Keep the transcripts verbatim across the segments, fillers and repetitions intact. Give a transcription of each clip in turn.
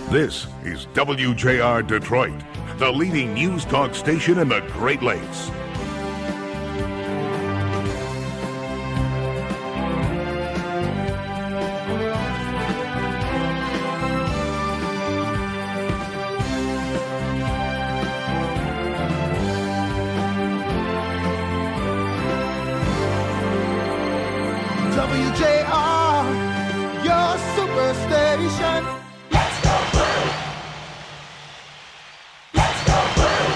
This is W J R Detroit, the leading news talk station in the Great Lakes. W J R, your superstation. Let's go blue! Let's go blue!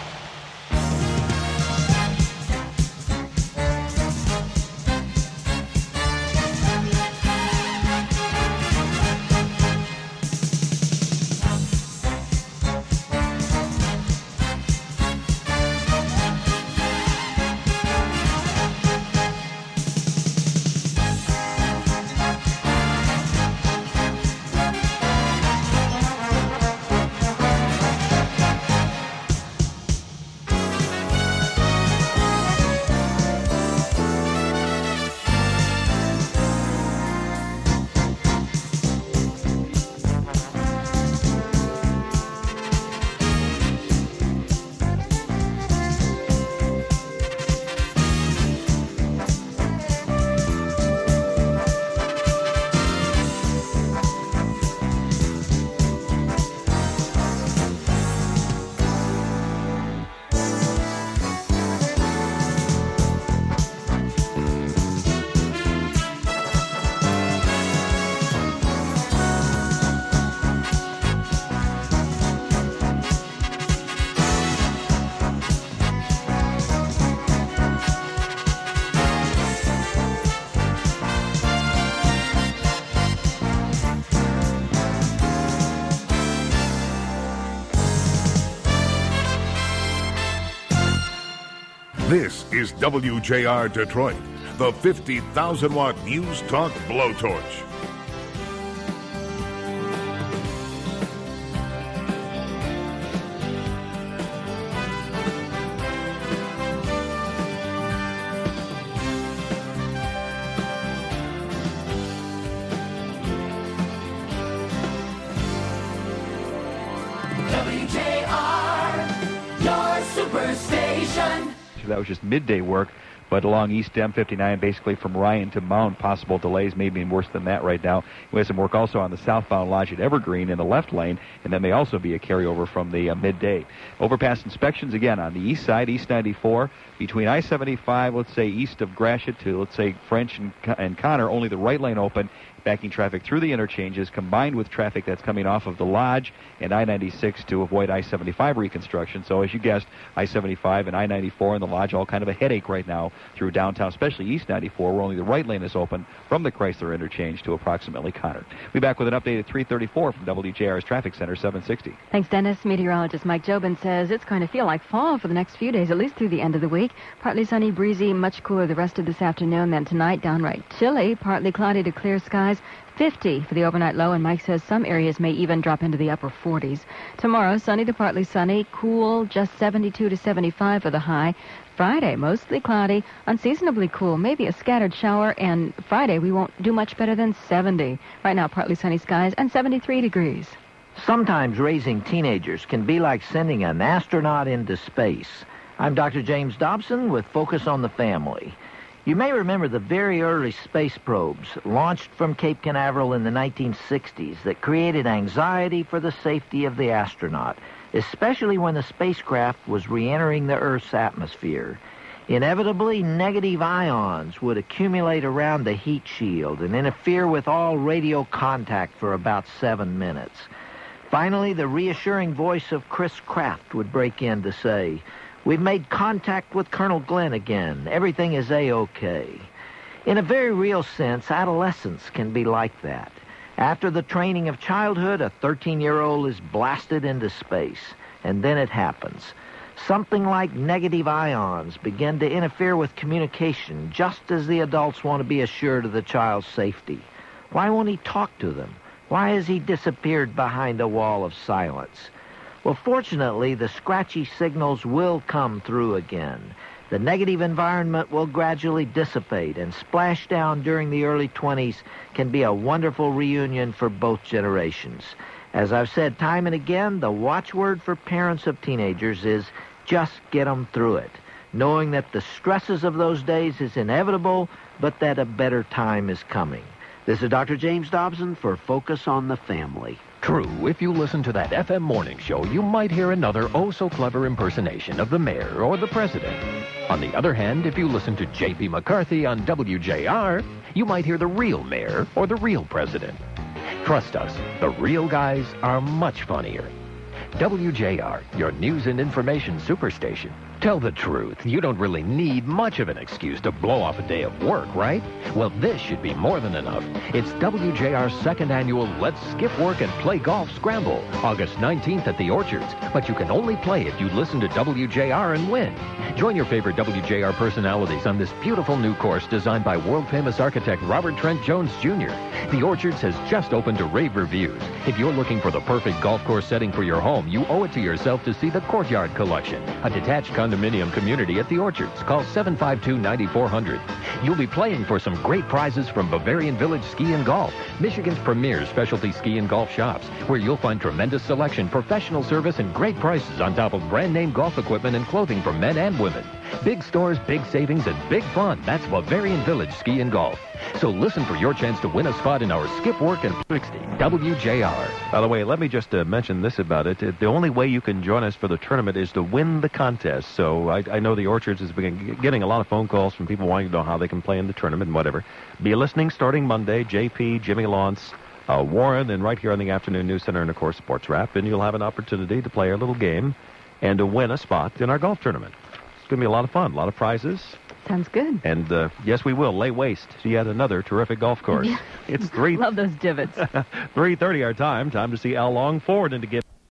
This is W J R Detroit, the fifty thousand watt news talk blowtorch. W J R, your superstation. That was just midday work, but along East M fifty-nine, basically from Ryan to Mount, possible delays may be worse than that right now. We have some work also on the southbound Lodge at Evergreen in the left lane, and that may also be a carryover from the uh, midday. Overpass inspections again on the east side, East ninety-four, between I seventy-five, let's say east of Gratiot to, let's say, French and, and Connor, only the right lane open. Backing traffic through the interchanges combined with traffic that's coming off of the Lodge and I ninety-six to avoid I seventy-five reconstruction. So as you guessed, I seventy-five and I ninety-four and the Lodge all kind of a headache right now through downtown, especially East ninety-four, where only the right lane is open from the Chrysler interchange to approximately Connor. We'll be back with an update at three thirty-four from W J R's Traffic Center, seven sixty. Thanks, Dennis. Meteorologist Mike Jobin says it's going to feel like fall for the next few days, at least through the end of the week. Partly sunny, breezy, much cooler the rest of this afternoon. Then tonight, downright chilly, partly cloudy to clear skies. fifty for the overnight low, and Mike says some areas may even drop into the upper forties. Tomorrow, sunny to partly sunny, cool, just seventy-two to seventy-five for the high. Friday, mostly cloudy, unseasonably cool, maybe a scattered shower, and Friday we won't do much better than seventy. Right now, partly sunny skies and seventy-three degrees. Sometimes raising teenagers can be like sending an astronaut into space. I'm Doctor James Dobson with Focus on the Family. You may remember the very early space probes launched from Cape Canaveral in the nineteen sixties that created anxiety for the safety of the astronaut, especially when the spacecraft was re-entering the Earth's atmosphere. Inevitably, negative ions would accumulate around the heat shield and interfere with all radio contact for about seven minutes. Finally, the reassuring voice of Chris Kraft would break in to say, "We've made contact with Colonel Glenn again. Everything is A-OK." In a very real sense, adolescence can be like that. After the training of childhood, a thirteen-year-old is blasted into space, and then it happens. Something like negative ions begin to interfere with communication just as the adults want to be assured of the child's safety. Why won't he talk to them? Why has he disappeared behind a wall of silence? Well, fortunately, the scratchy signals will come through again. The negative environment will gradually dissipate, and Splashdown during the early twenties can be a wonderful reunion for both generations. As I've said time and again, the watchword for parents of teenagers is just get them through it, knowing that the stresses of those days is inevitable, but that a better time is coming. This is Doctor James Dobson for Focus on the Family. True, if you listen to that F M morning show, you might hear another oh-so-clever impersonation of the mayor or the president. On the other hand, if you listen to J P McCarthy on W J R, you might hear the real mayor or the real president. Trust us, the real guys are much funnier. W J R, your news and information superstation. Tell the truth, you don't really need much of an excuse to blow off a day of work, right? Well, this should be more than enough. It's W J R's second annual Let's Skip Work and Play Golf Scramble, August nineteenth at the Orchards. But you can only play if you listen to W J R and win. Join your favorite W J R personalities on this beautiful new course designed by world-famous architect Robert Trent Jones, Junior The Orchards has just opened to rave reviews. If you're looking for the perfect golf course setting for your home, you owe it to yourself to see the Courtyard Collection, a detached condominium community at the Orchards. Call seven five two, nine four zero zero. You'll be playing for some great prizes from Bavarian Village Ski and Golf, Michigan's premier specialty ski and golf shops, where you'll find tremendous selection, professional service, and great prices on top of brand-name golf equipment and clothing for men and women. Big stores, big savings, and big fun. That's Bavarian Village Ski and Golf. So listen for your chance to win a spot in our Skip Work and sixty W J R. By the way, let me just uh, mention this about it. The only way you can join us for the tournament is to win the contest. So I, I know the Orchards has been getting a lot of phone calls from people wanting to know how they can play in the tournament and whatever. Be listening starting Monday. J P, Jimmy Lawrence, uh, Warren, and right here on the Afternoon News Center and, of course, Sports Wrap. And you'll have an opportunity to play our little game and to win a spot in our golf tournament. It's going to be a lot of fun, a lot of prizes. Sounds good. And, uh, yes, we will lay waste to yet another terrific golf course. Yeah. It's three... Love those divots. three thirty our time. Time to see Al Long forward into get...